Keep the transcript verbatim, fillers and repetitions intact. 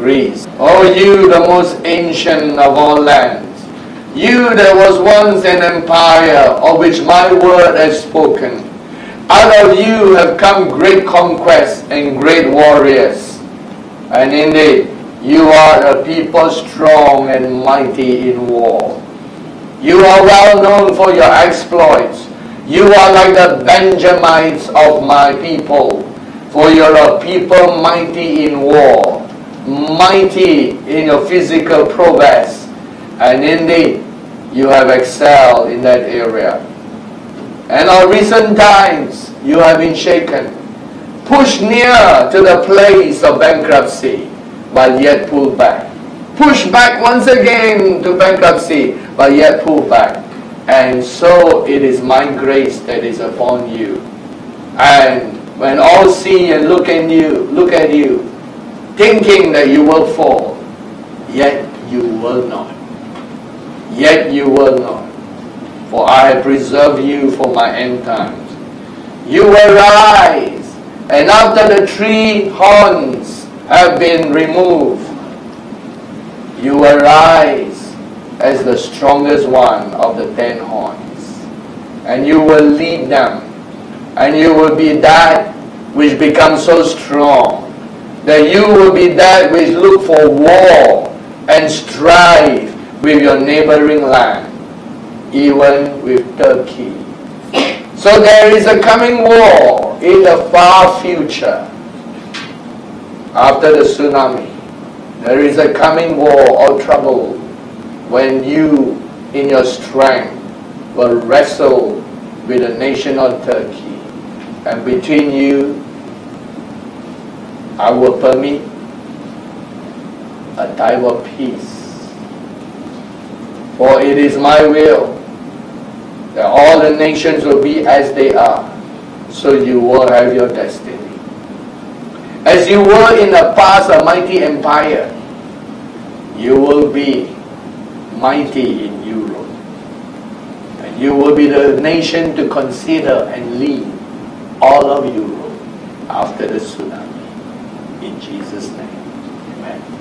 Greece. O you, the most ancient of all lands, you that was once an empire, of which my word has spoken. Out of you have come great conquests and great warriors. And indeed, you are a people strong and mighty in war. You are well known for your exploits. You are like the Benjamites of my people, for you are a people mighty in war, mighty in your physical prowess, and indeed, you have excelled in that area. And in recent times, you have been shaken, pushed near to the place of bankruptcy, but yet pulled back. Pushed back once again to bankruptcy, but yet pulled back. And so it is my grace that is upon you. And when all see and look at you, look at you, thinking that you will fall, yet you will not. Yet you will not. For I have preserved you for my end times. You will rise, and after the three horns have been removed, you will rise as the strongest one of the ten horns. And you will lead them. And you will be that which becomes so strong that you will be that which look for war and strive with your neighboring land, even with Turkey. So there is a coming war in the far future after the tsunami. There is a coming war or trouble when you, in your strength, will wrestle with the nation of Turkey. And between you, I will permit a time of peace. For it is my will that all the nations will be as they are, so you will have your destiny. As you were in the past a mighty empire, you will be mighty in Europe. And you will be the nation to consider and lead all of Europe after the tsunami. In Jesus' name, amen.